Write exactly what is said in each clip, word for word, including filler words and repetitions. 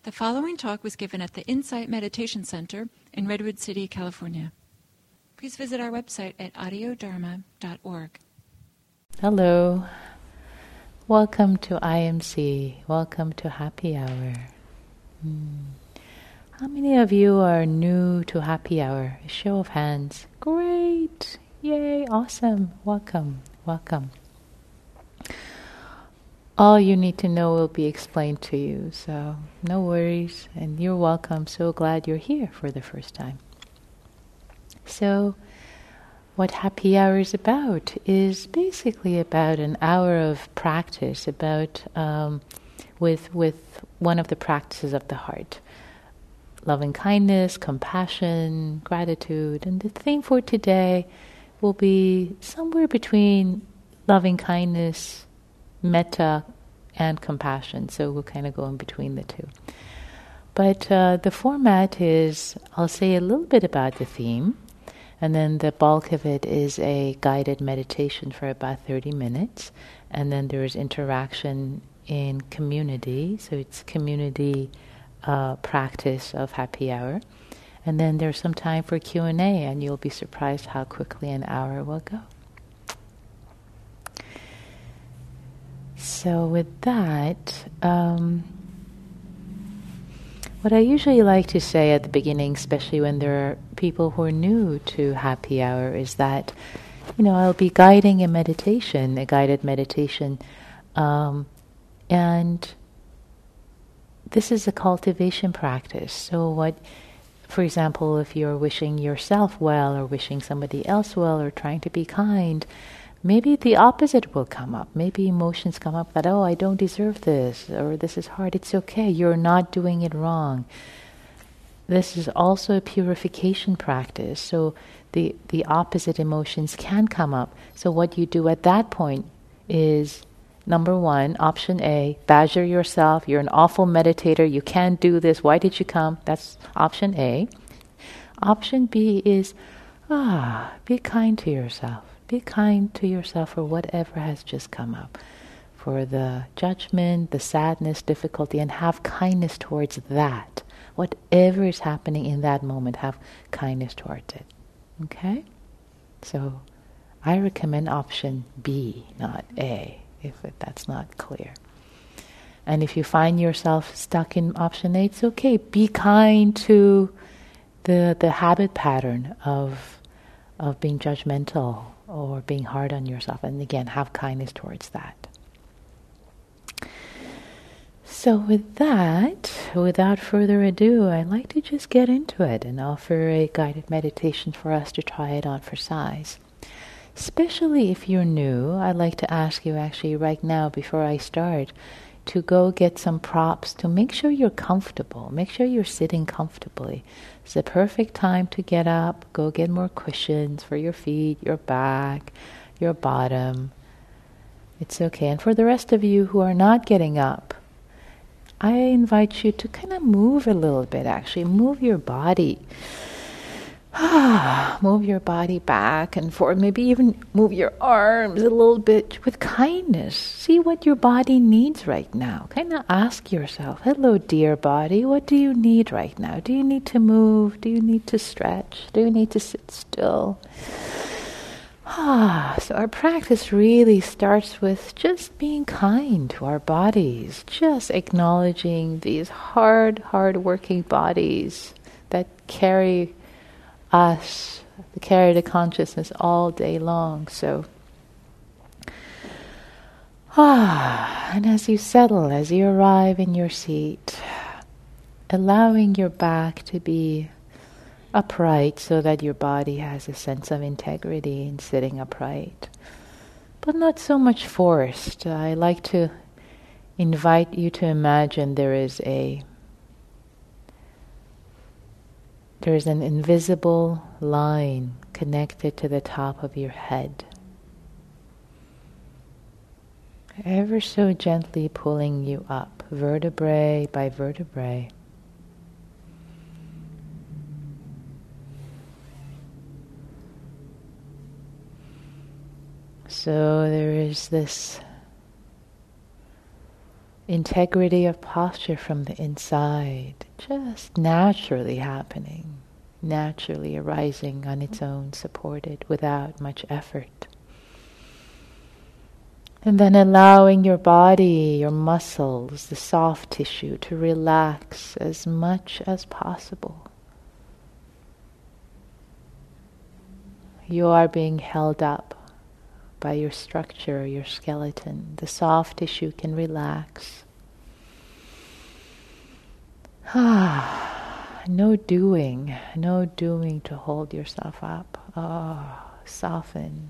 The following talk was given at the Insight Meditation Center in Redwood City, California. Please visit our website at audio dharma dot org. Hello. Welcome to I M C. Welcome to Happy Hour. Hmm. How many of you are new to Happy Hour? A show of hands. Great. Yay. Awesome. Welcome. Welcome. All you need to know will be explained to you, so no worries, and you're welcome. So glad you're here for the first time. So, what Happy Hour is about is basically about an hour of practice, about um, with with one of the practices of the heart, loving kindness, compassion, gratitude, and the theme for today will be somewhere between loving kindness, metta, and compassion. So we'll kind of go in between the two. But uh, the format is, I'll say a little bit about the theme, and then the bulk of it is a guided meditation for about thirty minutes, and then there's interaction in community, so it's community uh, practice of Happy Hour. And then there's some time for Q and A, and you'll be surprised how quickly an hour will go. So with that, um, what I usually like to say at the beginning, especially when there are people who are new to Happy Hour, is that, you know, I'll be guiding a meditation, a guided meditation, um, and this is a cultivation practice. So what, for example, if you're wishing yourself well or wishing somebody else well or trying to be kind, maybe the opposite will come up. Maybe emotions come up that, oh, I don't deserve this, or this is hard. It's okay. You're not doing it wrong. This is also a purification practice. So the, the opposite emotions can come up. So what you do at that point is, number one, option A, badger yourself. You're an awful meditator. You can't do this. Why did you come? That's option A. Option B is, ah, be kind to yourself. Be kind to yourself for whatever has just come up, for the judgment, the sadness, difficulty, and have kindness towards that. Whatever is happening in that moment, have kindness towards it. Okay? So, I recommend option B, not A, if that's not clear. And if you find yourself stuck in option A, it's okay. Be kind to the the habit pattern of of being judgmental or being hard on yourself, and again, have kindness towards that. So with that, without further ado, I'd like to just get into it and offer a guided meditation for us to try it on for size. Especially if you're new, I'd like to ask you actually right now, before I start, to go get some props to make sure you're comfortable. Make sure you're sitting comfortably. It's the perfect time to get up. Go get more cushions for your feet, your back, your bottom. It's okay. And for the rest of you who are not getting up, I invite you to kind of move a little bit, actually. Move your body. Move your body back and forth. Maybe even move your arms a little bit with kindness. See what your body needs right now. Kind of ask yourself, hello, dear body, what do you need right now? Do you need to move? Do you need to stretch? Do you need to sit still? Ah, so our practice really starts with just being kind to our bodies, just acknowledging these hard, hard-working bodies that carry us, carry the consciousness all day long. So, ah, and as you settle, as you arrive in your seat, allowing your back to be upright so that your body has a sense of integrity in sitting upright, but not so much forced. I like to invite you to imagine there is a There is an invisible line connected to the top of your head, ever so gently pulling you up, vertebrae by vertebrae. So there is this integrity of posture from the inside, just naturally happening, naturally arising on its own, supported without much effort. And then allowing your body, your muscles, the soft tissue to relax as much as possible. You are being held up by your structure, your skeleton. The soft tissue can relax. Ah, no doing, no doing to hold yourself up. Oh, soften.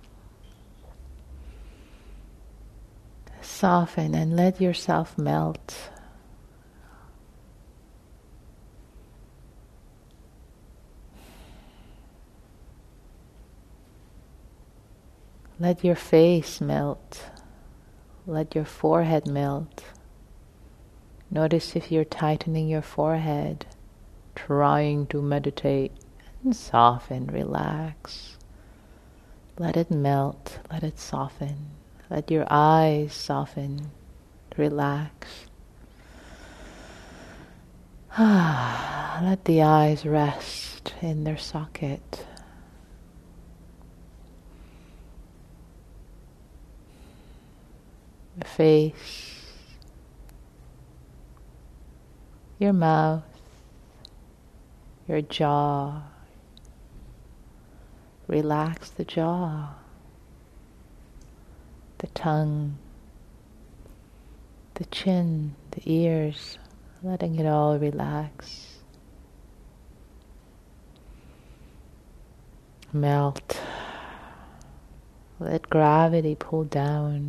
Soften and let yourself melt. Let your face melt. Let your forehead melt. Notice if you're tightening your forehead, trying to meditate, and soften, relax. Let it melt, let it soften. Let your eyes soften, relax. Ah, let the eyes rest in their socket. The face, your mouth, your jaw. Relax the jaw, the tongue, the chin, the ears, letting it all relax. Melt. Let gravity pull down.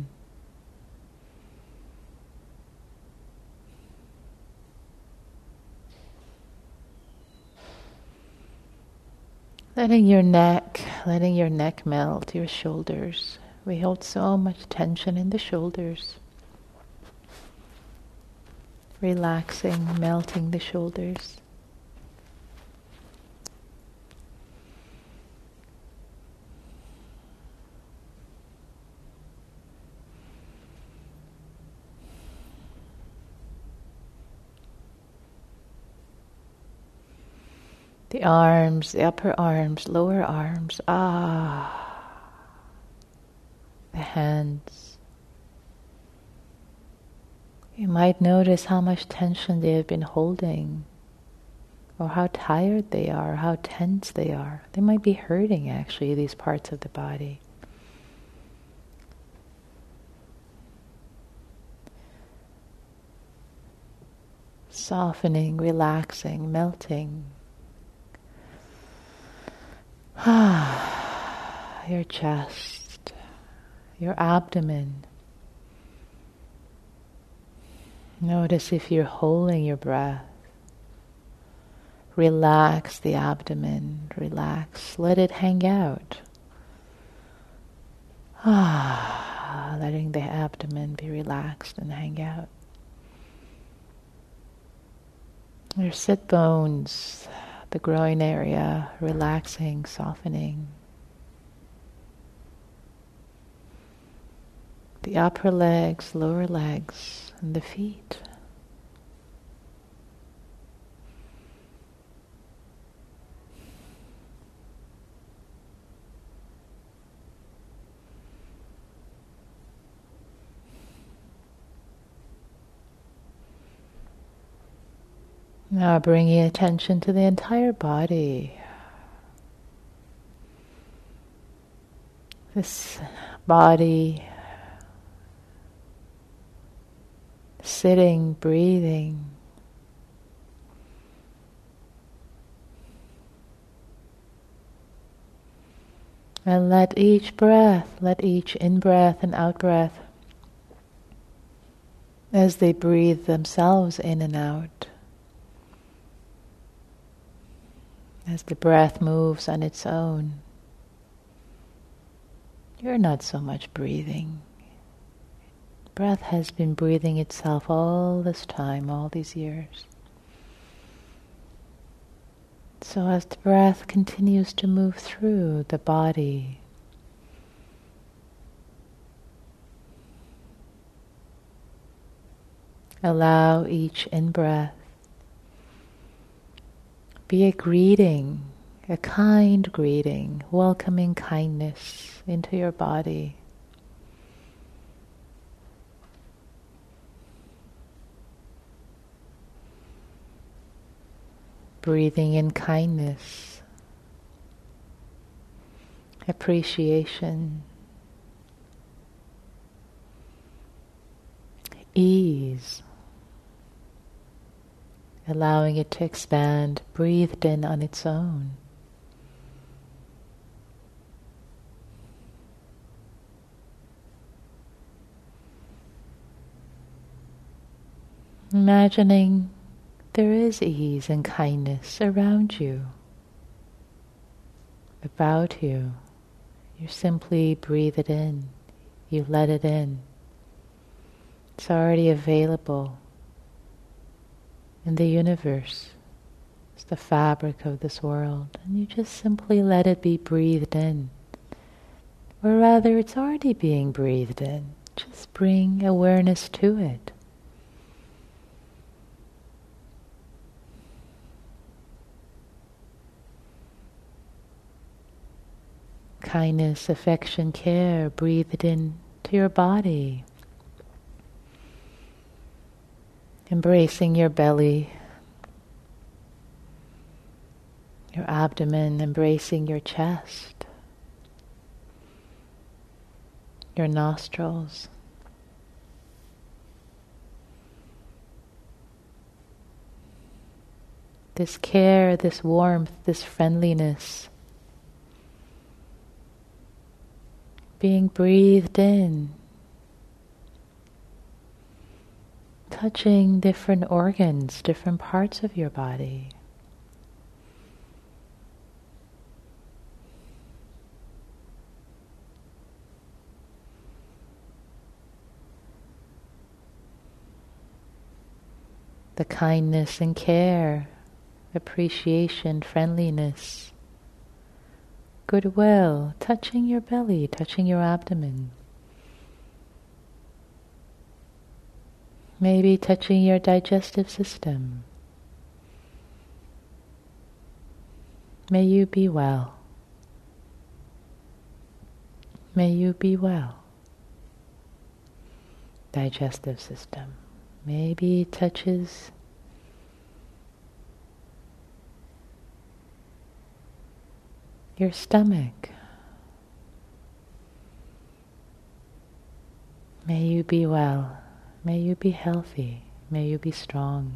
Letting your neck, letting your neck melt, your shoulders. We hold so much tension in the shoulders. Relaxing, melting the shoulders. The arms, the upper arms, lower arms, ah. The hands. You might notice how much tension they have been holding, or how tired they are, how tense they are. They might be hurting, actually, these parts of the body. Softening, relaxing, melting. Ah, your chest, your abdomen. Notice if you're holding your breath. Relax the abdomen, relax, let it hang out. Ah, letting the abdomen be relaxed and hang out. Your sit bones, the groin area, relaxing, softening. The upper legs, lower legs, and the feet. Now bringing attention to the entire body. This body, sitting, breathing. And let each breath, let each in-breath and out-breath, as they breathe themselves in and out, as the breath moves on its own, you're not so much breathing. Breath has been breathing itself all this time, all these years. So as the breath continues to move through the body, Allow each in-breath be a greeting, a kind greeting, welcoming kindness into your body. Breathing in kindness, appreciation, ease, allowing it to expand, breathed in on its own. Imagining there is ease and kindness around you, about you. You simply breathe it in. You let it in. It's already available in the universe. It's the fabric of this world. And you just simply let it be breathed in. Or rather, it's already being breathed in. Just bring awareness to it. Kindness, affection, care, breathe it in to your body. Embracing your belly, your abdomen, embracing your chest, your nostrils. This care, this warmth, this friendliness being breathed in, touching different organs, different parts of your body. The kindness and care, appreciation, friendliness, goodwill, touching your belly, touching your abdomen. Maybe touching your digestive system. May you be well. May you be well. Digestive system. Maybe it touches your stomach. May you be well. May you be healthy. May you be strong.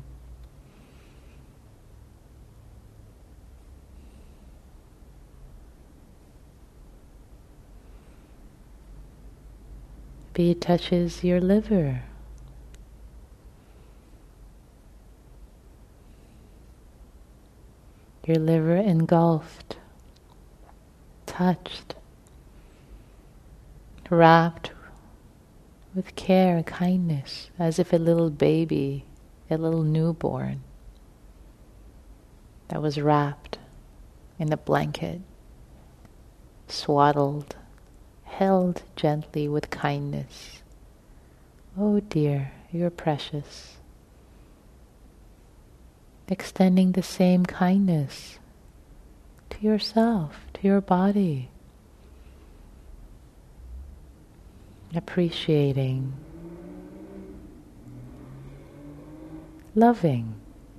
Maybe it touches your liver. Your liver engulfed, touched, wrapped with care and kindness, as if a little baby, a little newborn, that was wrapped in a blanket, swaddled, held gently with kindness. Oh dear, you're precious. Extending the same kindness to yourself, to your body. Appreciating, loving.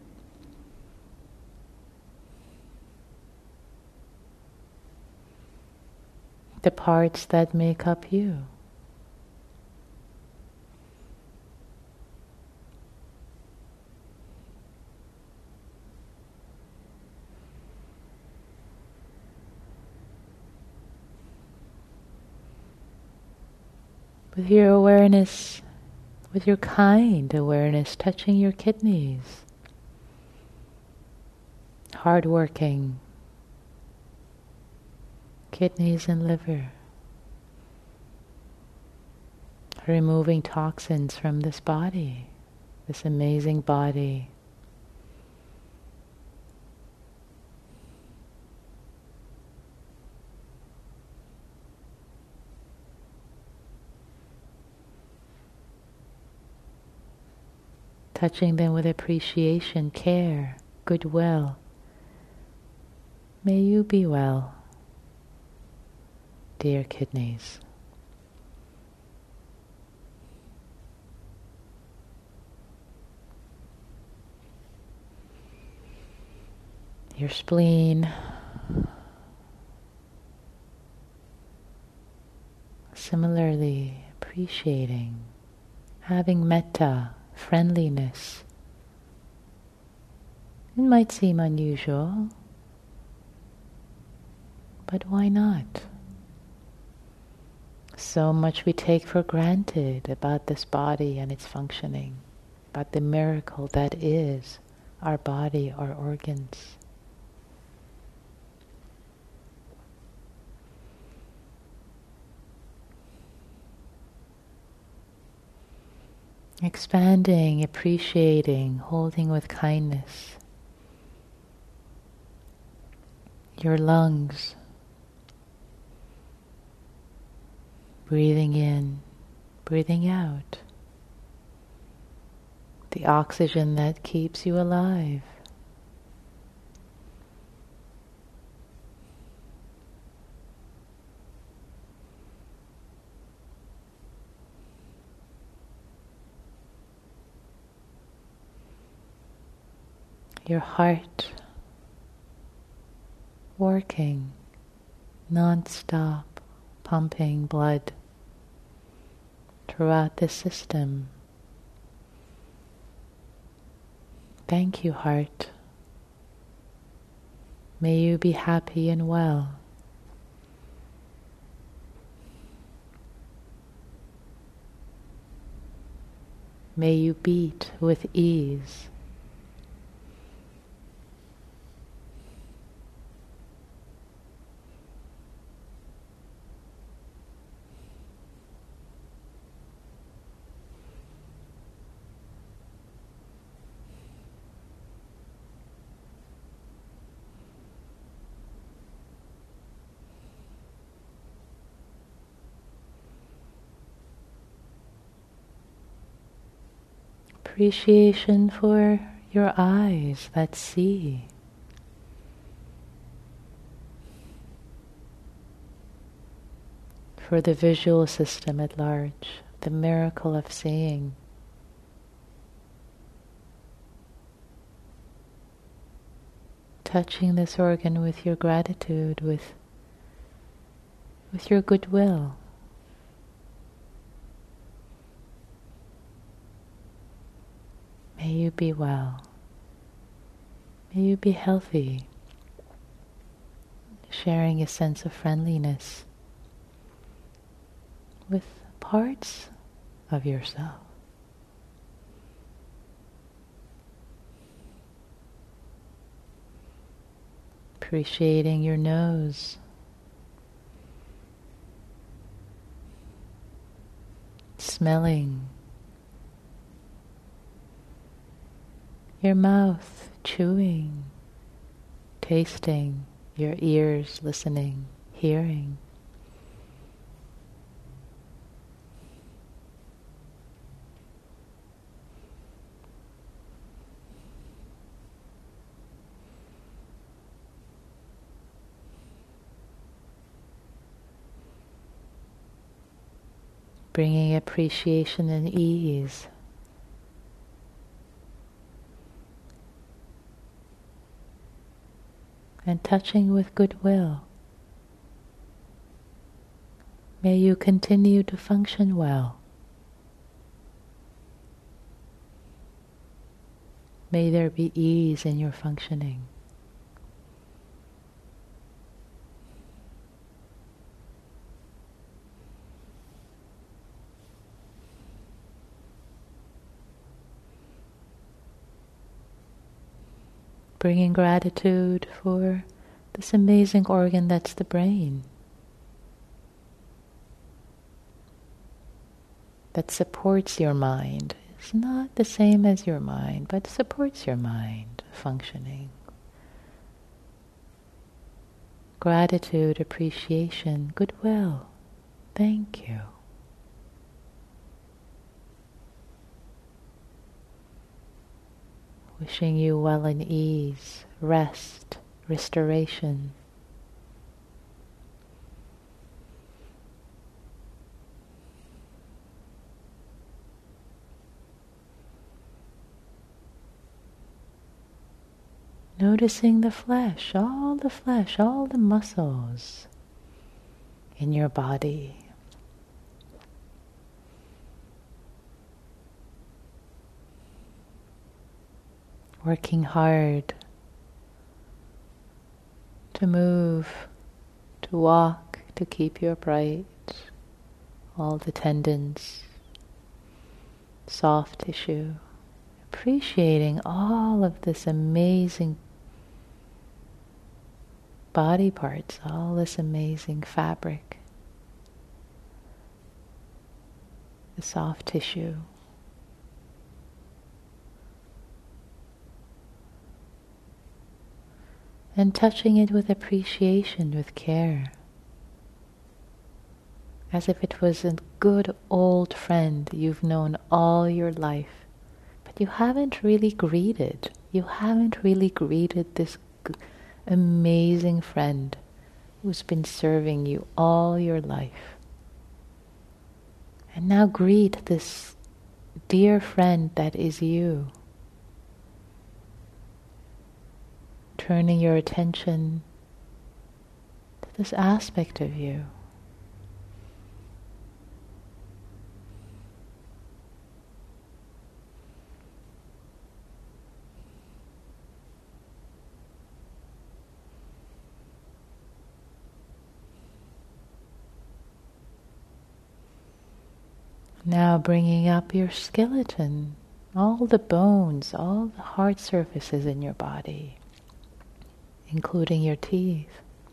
The parts that make up you. With your awareness, with your kind awareness, touching your kidneys, hardworking kidneys and liver, removing toxins from this body, this amazing body. touching them with appreciation, care, goodwill. May you be well, dear kidneys. Your spleen, similarly appreciating, having metta, friendliness. It might seem unusual, but why not? So much we take for granted about this body and its functioning, about the miracle that is our body, our organs. Expanding, appreciating, holding with kindness. Your lungs. Breathing in, breathing out. The oxygen that keeps you alive. Your heart working non-stop, pumping blood throughout the system. Thank you, heart. May you be happy and well. May you beat with ease. Appreciation for your eyes that see. For the visual system at large, the miracle of seeing. Touching this organ with your gratitude, with, with your goodwill. May you be well. May you be healthy. Sharing a sense of friendliness with parts of yourself. Appreciating your nose. Smelling. Your mouth, chewing, tasting, your ears listening, hearing. Bringing appreciation and ease. And touching with goodwill. May you continue to function well. May there be ease in your functioning. Bringing gratitude for this amazing organ that's the brain, that supports your mind. It's not the same as your mind, but supports your mind functioning. Gratitude, appreciation, goodwill. Thank you. Wishing you well and ease, rest, restoration. Noticing the flesh, all the flesh, all the muscles in your body. Working hard to move, to walk, to keep you upright. All the tendons, soft tissue. Appreciating all of this amazing body parts, all this amazing fabric, the soft tissue. And touching it with appreciation, with care, as if it was a good old friend you've known all your life, but you haven't really greeted, you haven't really greeted this g- amazing friend who's been serving you all your life. And now greet this dear friend that is you. Turning your attention to this aspect of you. Now bringing up your skeleton, all the bones, all the hard surfaces in your body, including your teeth.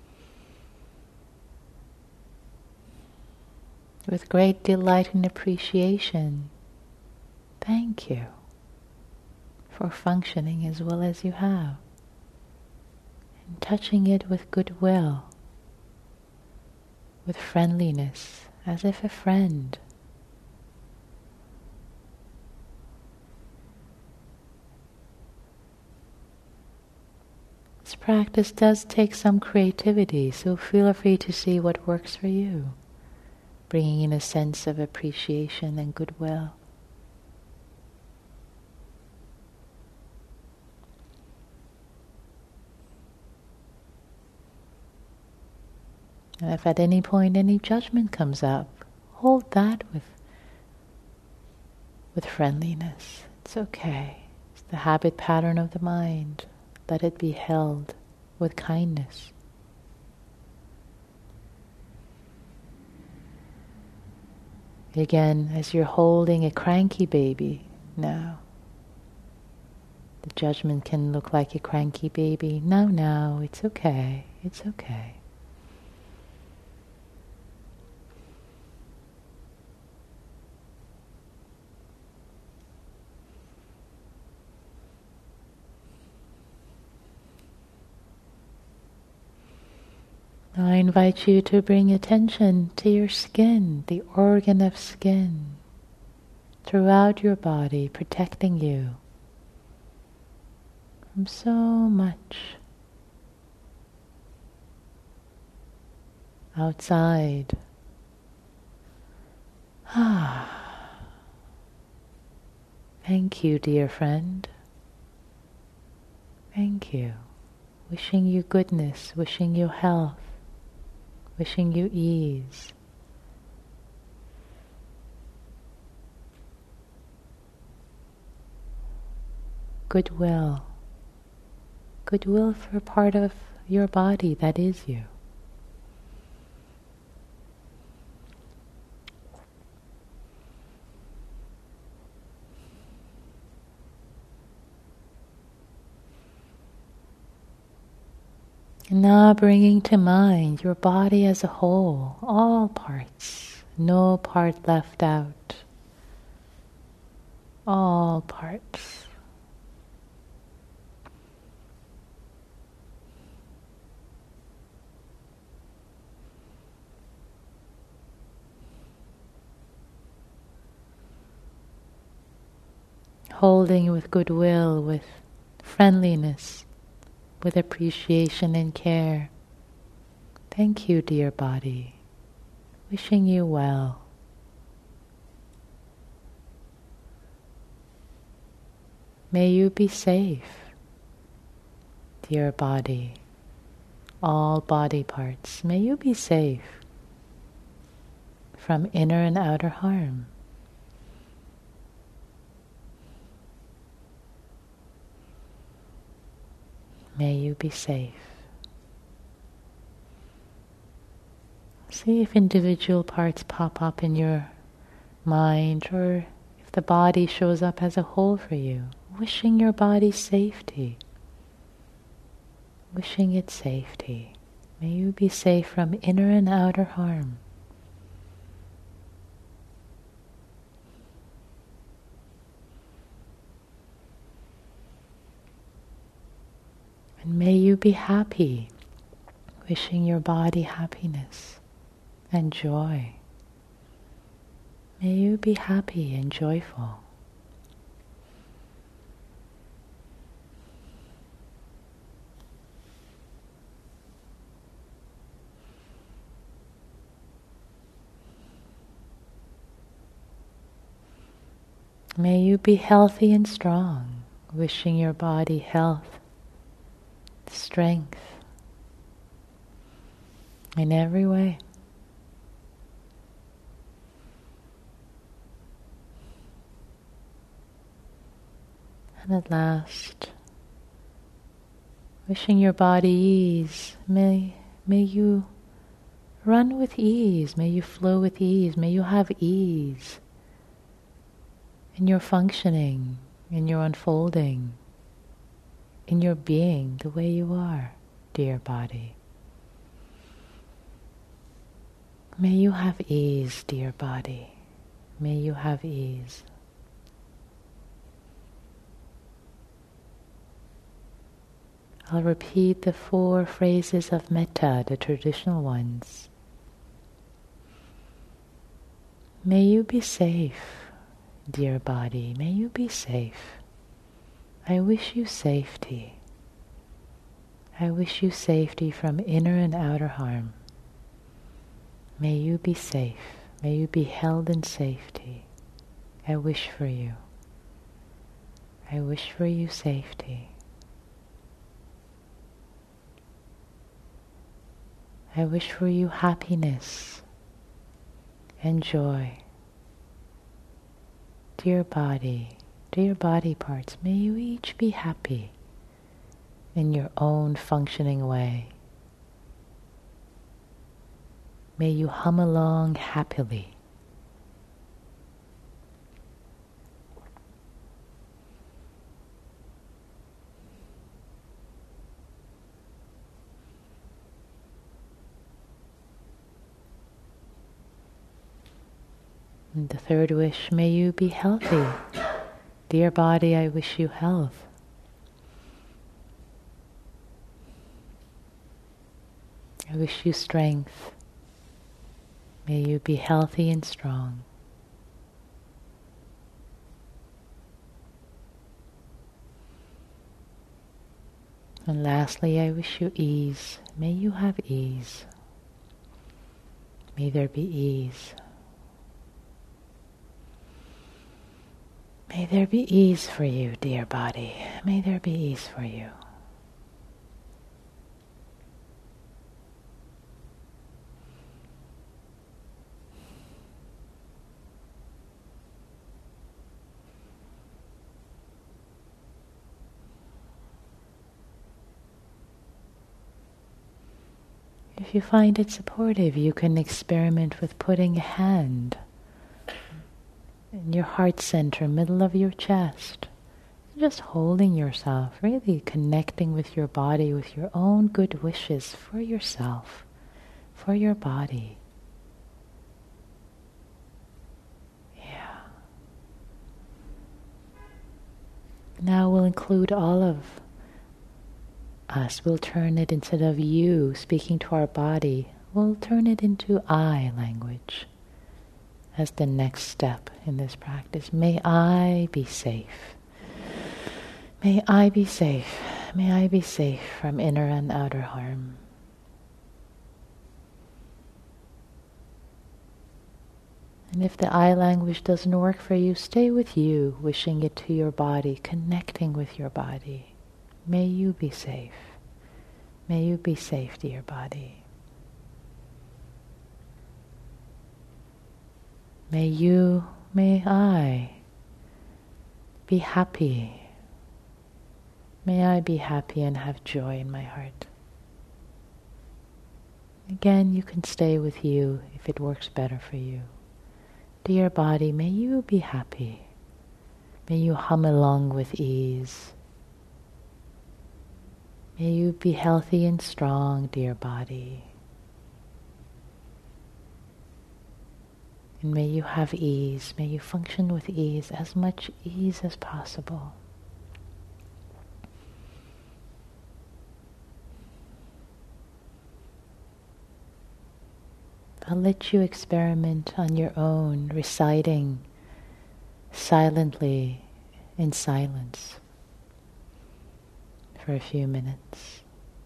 With great delight and appreciation, thank you for functioning as well as you have, and touching it with goodwill, with friendliness, as if a friend. This practice does take some creativity, so feel free to see what works for you, bringing in a sense of appreciation and goodwill. And if at any point any judgment comes up, hold that with, with friendliness. It's okay. It's the habit pattern of the mind. Let it be held with kindness. Again, as you're holding a cranky baby now, the judgment can look like a cranky baby. No, no, it's okay, it's okay. Now I invite you to bring attention to your skin, the organ of skin, throughout your body, protecting you from so much outside. Ah. Thank you, dear friend. Thank you. Wishing you goodness, wishing you health, wishing you ease. Goodwill. Goodwill for a part of your body that is you. And now bringing to mind your body as a whole, all parts, no part left out, all parts. Holding with goodwill, with friendliness, with appreciation and care. Thank you, dear body. Wishing you well. May you be safe, dear body. All body parts, may you be safe from inner and outer harm. May you be safe. See if individual parts pop up in your mind, or if the body shows up as a whole for you. Wishing your body safety. Wishing it safety. May you be safe from inner and outer harm. And may you be happy. Wishing your body happiness and joy. May you be happy and joyful. May you be healthy and strong, wishing your body health, strength, in every way. And at last, wishing your body ease, may, may you run with ease, may you flow with ease, may you have ease in your functioning, in your unfolding, in your being the way you are, dear body. May you have ease, dear body. May you have ease. I'll repeat the four phrases of metta, the traditional ones. May you be safe, dear body. May you be safe. I wish you safety. I wish you safety from inner and outer harm. May you be safe. May you be held in safety. I wish for you. I wish for you safety. I wish for you happiness and joy. Dear body, dear body parts, may you each be happy in your own functioning way. May you hum along happily. And the third wish, may you be healthy. Dear body, I wish you health. I wish you strength. May you be healthy and strong. And lastly, I wish you ease. May you have ease. May there be ease. May there be ease for you, dear body. May there be ease for you. If you find it supportive, you can experiment with putting a hand in your heart center, middle of your chest. Just holding yourself, really connecting with your body, with your own good wishes for yourself, for your body. Yeah. Now we'll include all of us. We'll turn it, instead of you speaking to our body, we'll turn it into I language as the next step in this practice. May I be safe. May I be safe. May I be safe from inner and outer harm. And if the I language doesn't work for you, stay with you, wishing it to your body, connecting with your body. May you be safe. May you be safe, dear body. May you, may I be happy. May I be happy and have joy in my heart. Again, you can stay with you if it works better for you. Dear body, may you be happy. May you hum along with ease. May you be healthy and strong, dear body. And may you have ease. May you function with ease, as much ease as possible. I'll let you experiment on your own, reciting silently in silence for a few minutes.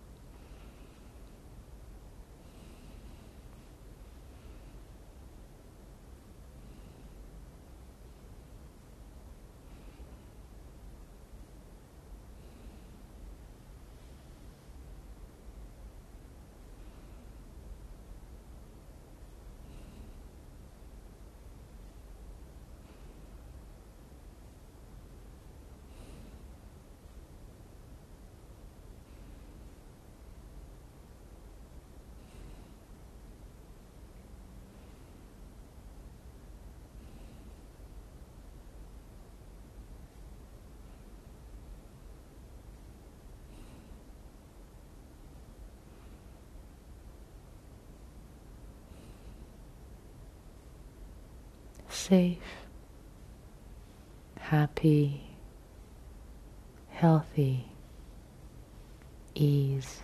Safe, happy, healthy, ease.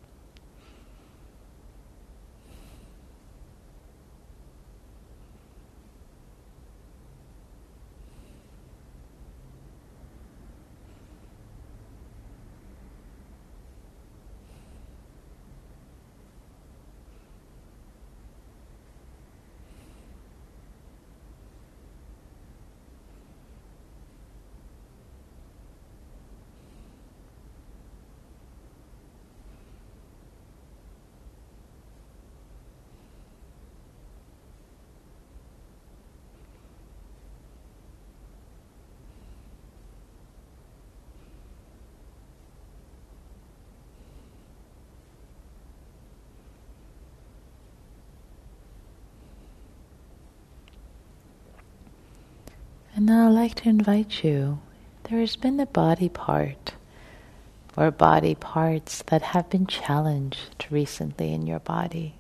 And now I'd like to invite you, there has been a body part or body parts that have been challenged recently in your body.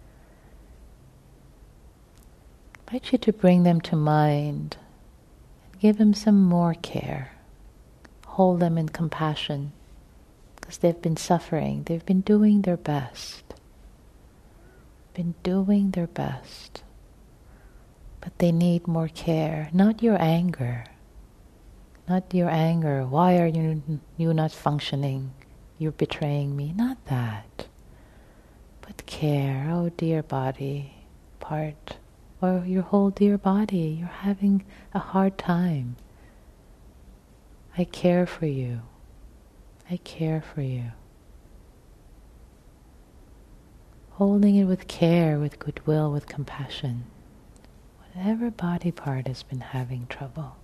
I invite you to bring them to mind and give them some more care. Hold them in compassion because they've been suffering. They've been doing their best. Been doing their best. But they need more care, not your anger. Not your anger. Why are you, you not functioning? You're betraying me. Not that. But care. Oh, dear body part. Or your whole dear body. You're having a hard time. I care for you. I care for you. Holding it with care, with goodwill, with compassion. Whatever body part has been having trouble.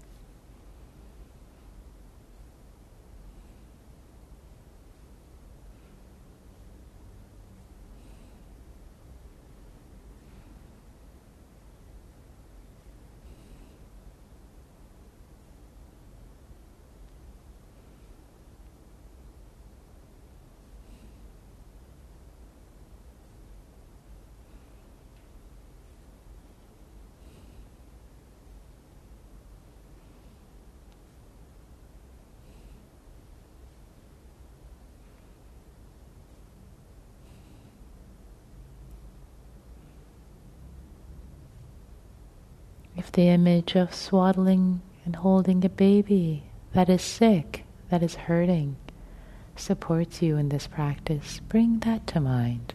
If the image of swaddling and holding a baby that is sick, that is hurting supports you in this practice, bring that to mind.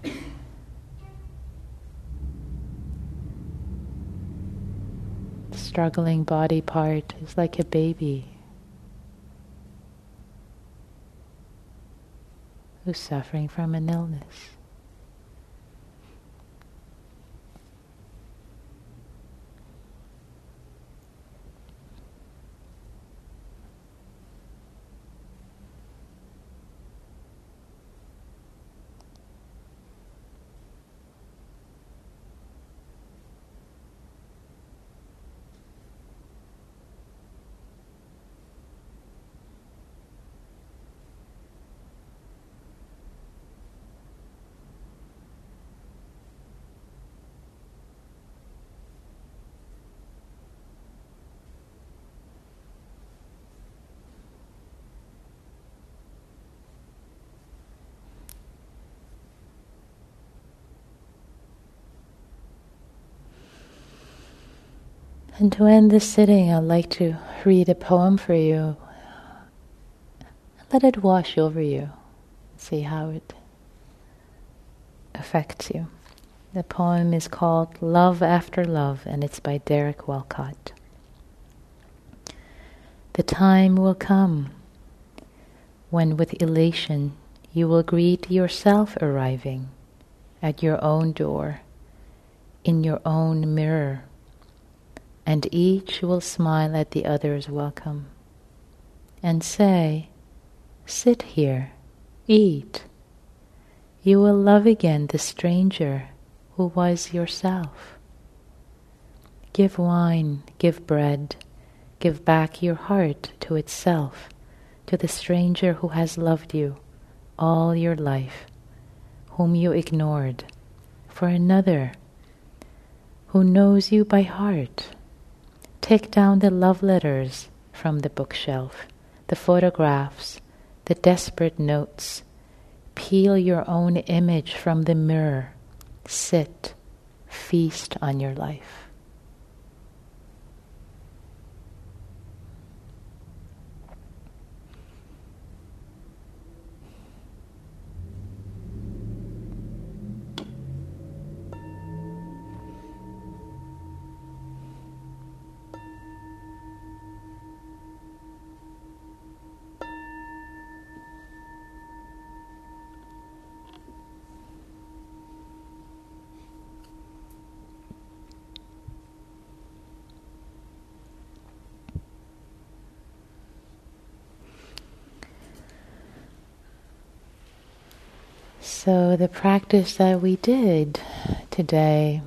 The struggling body part is like a baby who's suffering from an illness. And to end this sitting, I'd like to read a poem for you. Let it wash over you. See how it affects you. The poem is called Love After Love, and it's by Derek Walcott. The time will come when with elation you will greet yourself arriving at your own door, in your own mirror, and each will smile at the other's welcome and say, sit here, eat. You will love again the stranger who was yourself. Give wine, give bread, give back your heart to itself, to the stranger who has loved you all your life, whom you ignored, for another who knows you by heart. Take down the love letters from the bookshelf, the photographs, the desperate notes. Peel your own image from the mirror. Sit, feast on your life. So the practice that we did today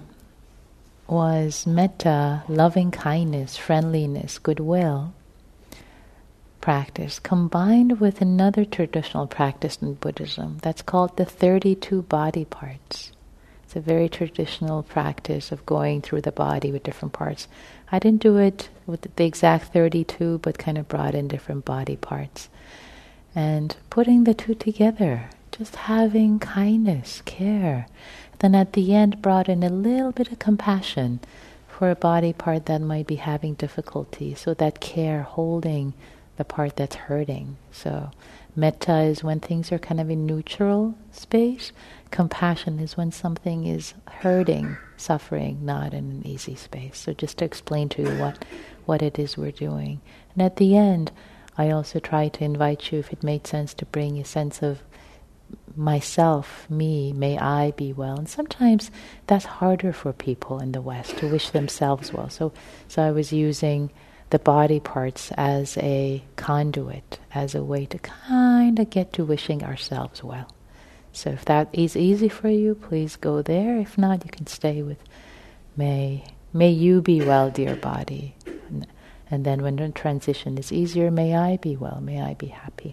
was metta, loving kindness, friendliness, goodwill practice, combined with another traditional practice in Buddhism that's called the thirty-two body parts. It's a very traditional practice of going through the body with different parts. I didn't do it with the exact thirty-two, but kind of brought in different body parts. And putting the two together, just having kindness, care. Then at the end brought in a little bit of compassion for a body part that might be having difficulty. So that care, holding the part that's hurting. So metta is when things are kind of in neutral space. Compassion is when something is hurting, suffering, not in an easy space. So just to explain to you what, what it is we're doing. And at the end, I also try to invite you, if it made sense, to bring a sense of myself, me, may I be well. And sometimes that's harder for people in the West to wish themselves well. So, so I was using the body parts as a conduit, as a way to kind of get to wishing ourselves well. So if that is easy for you, please go there. If not, you can stay with may may you be well, dear body. And, and then when the transition is easier, may I be well, may I be happy.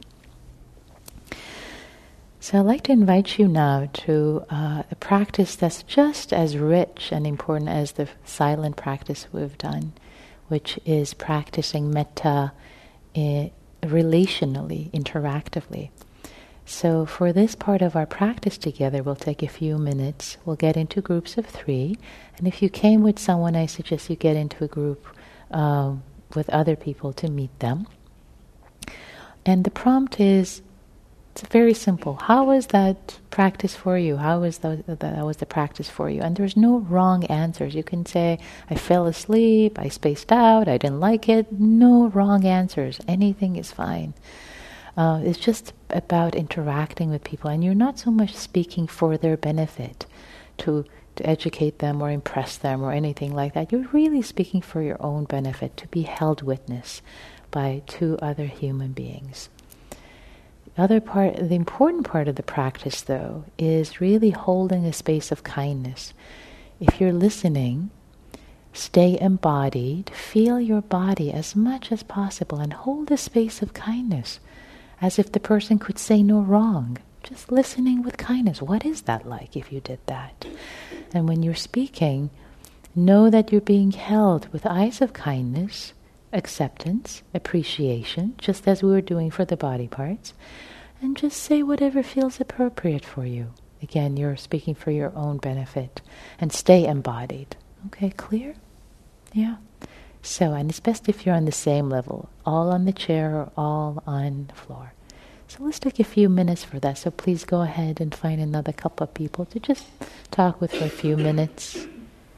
So I'd like to invite you now to uh, a practice that's just as rich and important as the silent practice we've done, which is practicing metta uh, relationally, interactively. So for this part of our practice together, we'll take a few minutes. We'll get into groups of three. And if you came with someone, I suggest you get into a group um, with other people to meet them. And the prompt is, it's very simple. How was that practice for you? How was the, that was the practice for you? And there's no wrong answers. You can say, I fell asleep, I spaced out, I didn't like it. No wrong answers. Anything is fine. Uh, it's just about interacting with people, and you're not so much speaking for their benefit to to educate them or impress them or anything like that. You're really speaking for your own benefit, to be held witness by two other human beings. The other part, the important part of the practice, though, is really holding a space of kindness. If you're listening, stay embodied, feel your body as much as possible, and hold a space of kindness, as if the person could say no wrong. Just listening with kindness. What is that like if you did that? And when you're speaking, know that you're being held with eyes of kindness, acceptance, appreciation, just as we were doing for the body parts, and just say whatever feels appropriate for you. Again, you're speaking for your own benefit, and stay embodied. Okay, clear? Yeah. So, and it's best if you're on the same level, all on the chair or all on the floor. So let's take a few minutes for that. So please go ahead and find another couple of people to just talk with for a few minutes.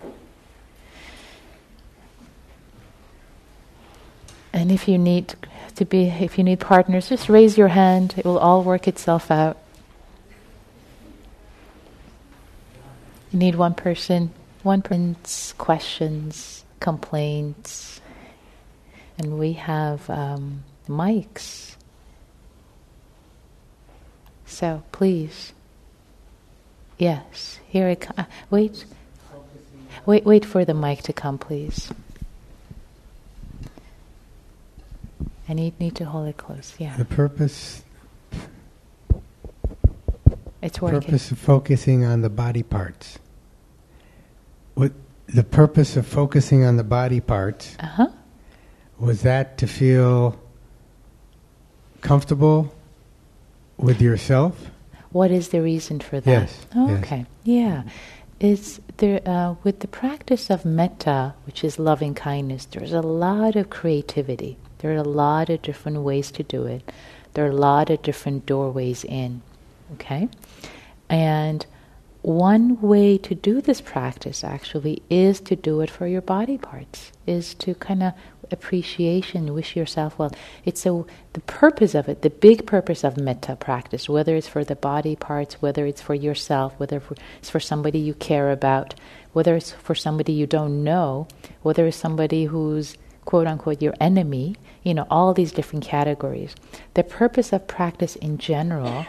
And if you need to be, if you need partners, just raise your hand. It will all work itself out. You need one person, one person's questions, complaints, and we have um, mics. So please, yes, here it comes. Wait, wait, wait for the mic to come, please. I need need to hold it close. Yeah. The purpose. It's working. Purpose of focusing on the body parts. What the purpose of focusing on the body parts? Uh huh. Was that to feel comfortable with yourself? What is the reason for that? Yes. Oh, yes. okay. Yeah. It's there uh, with the practice of metta, which is loving kindness. There's a lot of creativity. There are a lot of different ways to do it. There are a lot of different doorways in. Okay, and one way to do this practice actually is to do it for your body parts. Is to kind of appreciation, wish yourself well. It's so the purpose of it, the big purpose of metta practice, whether it's for the body parts, whether it's for yourself, whether it's for somebody you care about, whether it's for somebody you don't know, whether it's somebody who's quote unquote your enemy, you know, all these different categories. The purpose of practice in general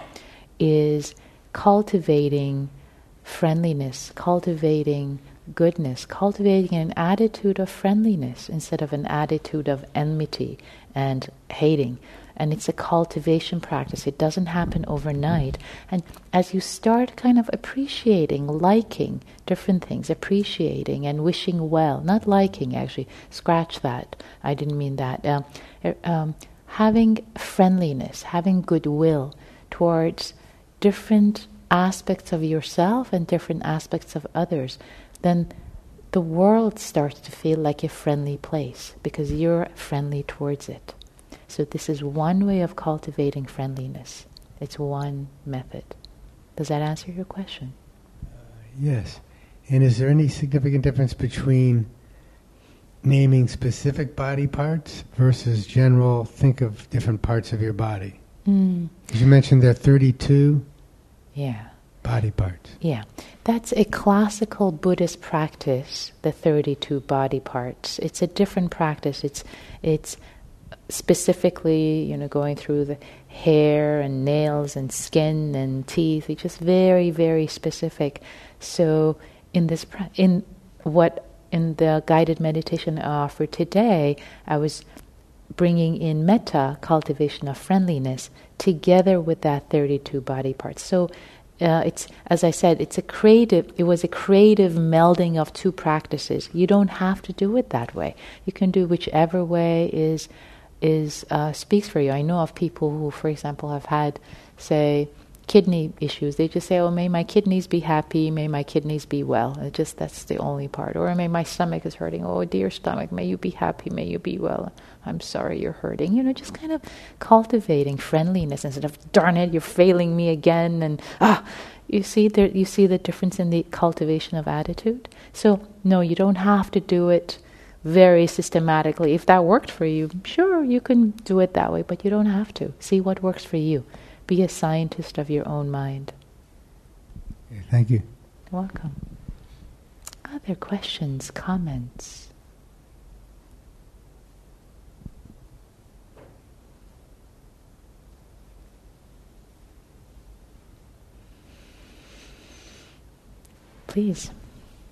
is cultivating friendliness, cultivating goodness, cultivating an attitude of friendliness instead of an attitude of enmity and hating. And it's a cultivation practice. It doesn't happen overnight. And as you start kind of appreciating, liking different things, appreciating and wishing well, not liking actually, scratch that, I didn't mean that, um, um, having friendliness, having goodwill towards different aspects of yourself and different aspects of others, then the world starts to feel like a friendly place because you're friendly towards it. So this is one way of cultivating friendliness. It's one method. Does that answer your question? Uh, yes. And is there any significant difference between naming specific body parts versus general, think of different parts of your body? Mm. You mentioned there are thirty-two yeah. body parts. Yeah. That's a classical Buddhist practice, the thirty-two body parts. It's a different practice. It's it's specifically, you know, going through the hair and nails and skin and teeth. It's just very, very specific. So in this, pra- in what in the guided meditation I offered today, I was bringing in metta, cultivation of friendliness, together with that thirty-two body parts. So uh, it's, as I said, it's a creative. It was a creative melding of two practices. You don't have to do it that way. You can do whichever way is. is uh, speaks for you. I know of people who, for example, have had, say, kidney issues, they just say, oh, may my kidneys be happy, may my kidneys be well. It just, that's the only part. Or may my stomach is hurting. Oh, dear stomach, may you be happy, may you be well. I'm sorry you're hurting. You know, just kind of cultivating friendliness instead of, darn it, you're failing me again. And, ah, you see there, you see the difference in the cultivation of attitude? So, no, you don't have to do it very systematically. If that worked for you, sure, you can do it that way, but you don't have to. See what works for you. Be a scientist of your own mind. Okay, thank you. You're welcome. Other questions, comments? Please.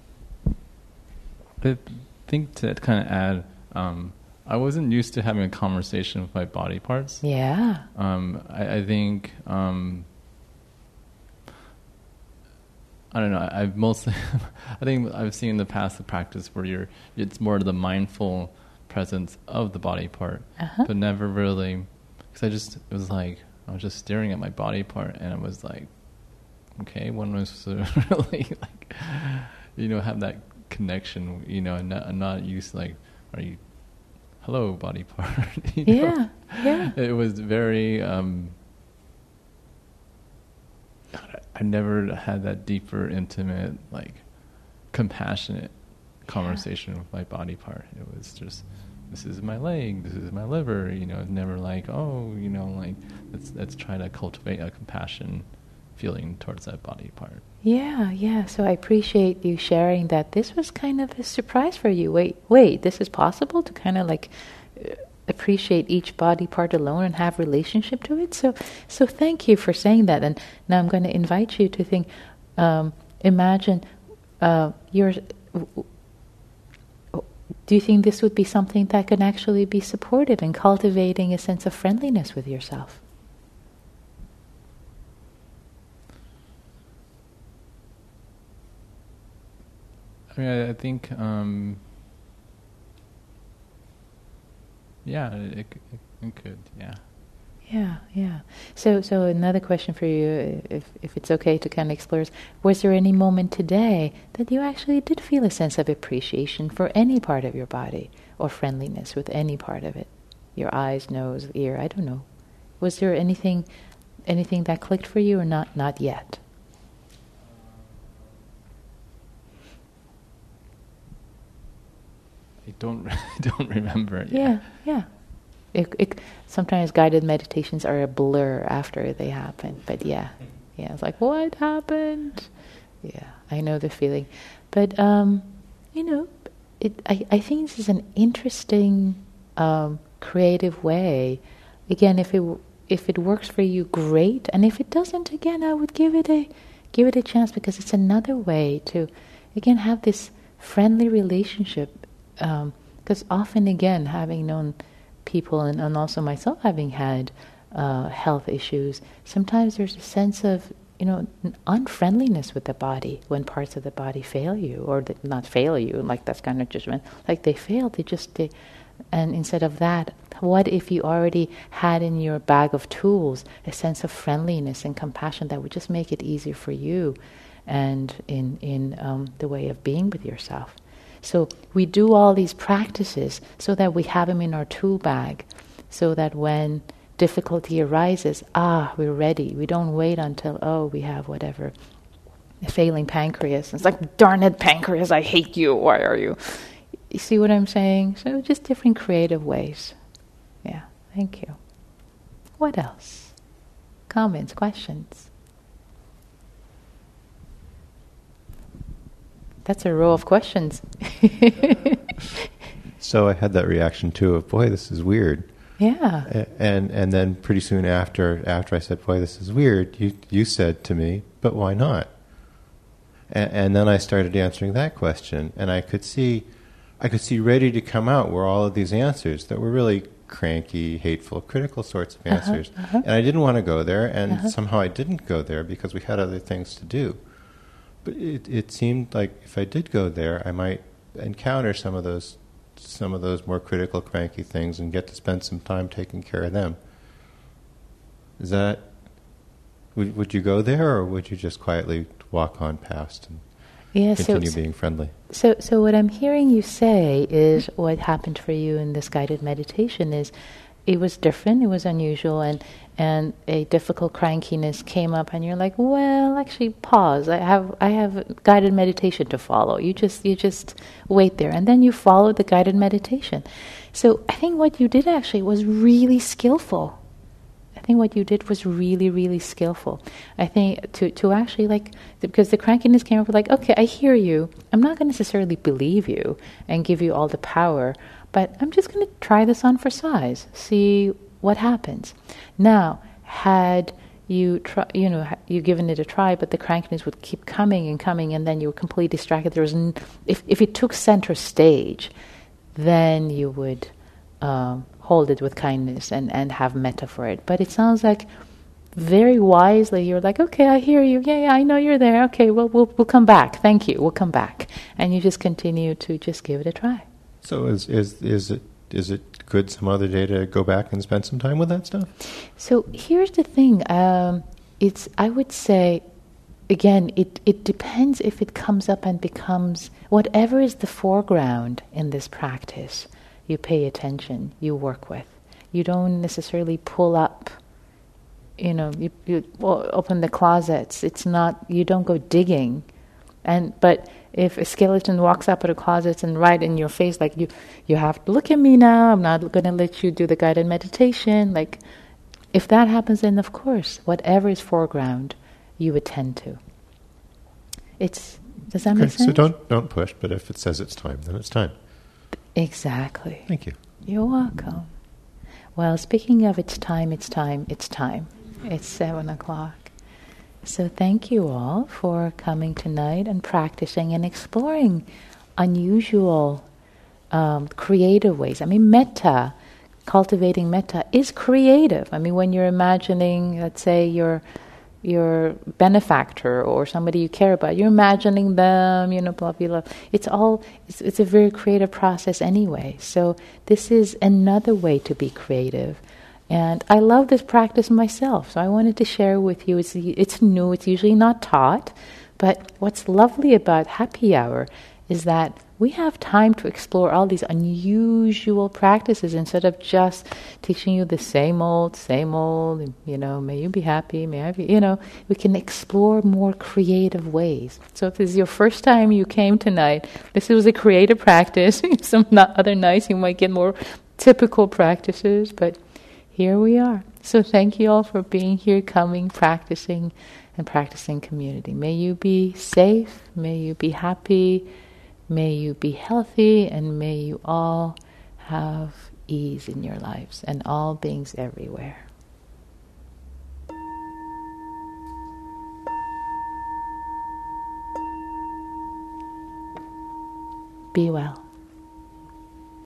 I think to kind of add, um, I wasn't used to having a conversation with my body parts. Yeah. Um, I, I think, um, I don't know, I, I've mostly, I think I've seen in the past the practice where you're, it's more the mindful presence of the body part, uh-huh. but never really, because I just, it was like, I was just staring at my body part and it was like, okay, when was to really like, you know, have that connection, you know, and not, I'm not used to like, are you, hello, body part. you know? Yeah, yeah. It was very, um, I never had that deeper, intimate, like, compassionate conversation yeah. with my body part. It was just, this is my leg, this is my liver, you know, never like, oh, you know, like, let's, let's try to cultivate a compassion feeling towards that body part. Yeah, yeah. So I appreciate you sharing that. This was kind of a surprise for you. Wait, wait, this is possible to kind of like uh, appreciate each body part alone and have relationship to it. So, so thank you for saying that. And now I'm going to invite you to think. Um, imagine uh, you're. Do you think this would be something that can actually be supported in cultivating a sense of friendliness with yourself? I mean, I, I think, um, yeah, it, it, it could, yeah. Yeah, yeah. So, so another question for you, if if it's okay to kind of explore, is, was there any moment today that you actually did feel a sense of appreciation for any part of your body, or friendliness with any part of it? Your eyes, nose, ear, I don't know. Was there anything, anything that clicked for you, or not? Not yet. I don't don't remember it. Yeah, yeah. It, it, sometimes guided meditations are a blur after they happen, but yeah, yeah. It's like, what happened? Yeah, I know the feeling, but um, you know, it. I, I think this is an interesting, um, creative way. Again, if it if it works for you, great, and if it doesn't, again, I would give it a give it a chance, because it's another way to, again, have this friendly relationship. Because um, often, again, having known people and, and also myself having had uh, health issues, sometimes there's a sense of, you know, unfriendliness with the body when parts of the body fail you, or that not fail you, like that's kind of judgment, like they failed, they just, they, and instead of that, what if you already had in your bag of tools a sense of friendliness and compassion that would just make it easier for you and in, in um, the way of being with yourself. So we do all these practices so that we have them in our tool bag, so that when difficulty arises, ah, we're ready. We don't wait until, oh, we have whatever, a failing pancreas. It's like, darn it, pancreas, I hate you. Why are you? You see what I'm saying? So just different creative ways. Yeah, thank you. What else? Comments, questions? That's a row of questions. So I had that reaction too of, boy, this is weird. Yeah. And and then pretty soon after after I said, boy, this is weird, you you said to me, but why not? And, and then I started answering that question, and I could see, I could see ready to come out were all of these answers that were really cranky, hateful, critical sorts of answers. Uh-huh, uh-huh. And I didn't want to go there, and uh-huh. somehow I didn't go there because we had other things to do. But it, it seemed like if I did go there, I might encounter some of those, some of those more critical, cranky things, and get to spend some time taking care of them. Is that? Would, would you go there, or would you just quietly walk on past and Yeah, continue so, being friendly? So, so what I'm hearing you say is what happened for you in this guided meditation is it was different, it was unusual, and and a difficult crankiness came up, and you're like, well, actually, pause. I have I have guided meditation to follow. You just you just wait there, and then you follow the guided meditation. So I think what you did actually was really skillful. I think what you did was really, really skillful. I think to, to actually like, because the crankiness came up with like, okay, I hear you. I'm not going to necessarily believe you and give you all the power, but I'm just going to try this on for size, see what happens. Now, had you try, you know, you given it a try, but the crankiness would keep coming and coming, and then you were completely distracted. There was, n- if if it took center stage, then you would um, hold it with kindness and, and have metta for it. But it sounds like very wisely you're like, okay, I hear you. Yeah, yeah, I know you're there. Okay, well, we'll we'll come back. Thank you. We'll come back, and you just continue to just give it a try. So is is is it is it good some other day to go back and spend some time with that stuff? So here's the thing. Um, it's I would say, again, it, it depends if it comes up and becomes whatever is the foreground in this practice. You pay attention. You work with. You don't necessarily pull up. You know, you, you well, open the closets. It's not. You don't go digging, and but. If a skeleton walks up at a closet and right in your face, like you, you have to look at me now. I'm not going to let you do the guided meditation. Like, if that happens, then of course, whatever is foreground, you attend to. It's does that Okay, make sense? so don't don't push. But if it says it's time, then it's time. Exactly. Thank you. You're welcome. Well, speaking of it's time, it's time, it's time. It's seven o'clock. So thank you all for coming tonight and practicing and exploring unusual, um, creative ways. I mean, metta, cultivating metta is creative. I mean, when you're imagining, let's say, your your benefactor or somebody you care about, you're imagining them, you know, blah, blah, blah. It's all, it's, it's a very creative process anyway. So this is another way to be creative. And I love this practice myself, so I wanted to share with you. It's it's new, it's usually not taught, but what's lovely about happy hour is that we have time to explore all these unusual practices instead of just teaching you the same old, same old, you know, may you be happy, may I be, you know, we can explore more creative ways. So if this is your first time you came tonight, this was a creative practice. Some other nights you might get more typical practices, but here we are. So thank you all for being here, coming, practicing, and practicing community. May you be safe, may you be happy, may you be healthy, and may you all have ease in your lives, and all beings everywhere. Be well.